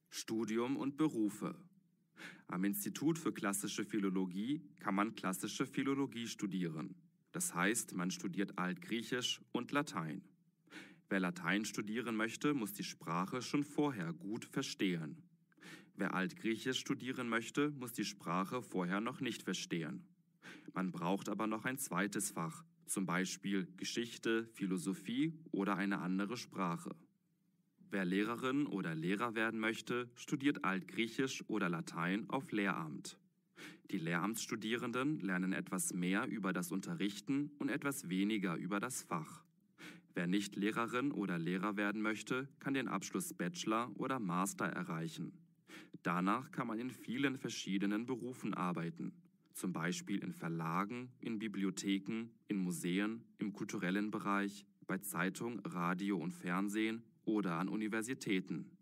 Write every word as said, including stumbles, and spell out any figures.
Studium und Berufe. Am Institut für Klassische Philologie kann man Klassische Philologie studieren. Das heißt, man studiert Altgriechisch und Latein. Wer Latein studieren möchte, muss die Sprache schon vorher gut verstehen. Wer Altgriechisch studieren möchte, muss die Sprache vorher noch nicht verstehen. Man braucht aber noch ein zweites Fach, zum Beispiel Geschichte, Philosophie oder eine andere Sprache. Wer Lehrerin oder Lehrer werden möchte, studiert Altgriechisch oder Latein auf Lehramt. Die Lehramtsstudierenden lernen etwas mehr über das Unterrichten und etwas weniger über das Fach. Wer nicht Lehrerin oder Lehrer werden möchte, kann den Abschluss Bachelor oder Master erreichen. Danach kann man in vielen verschiedenen Berufen arbeiten, zum Beispiel in Verlagen, in Bibliotheken, in Museen, im kulturellen Bereich, bei Zeitung, Radio und Fernsehen oder an Universitäten.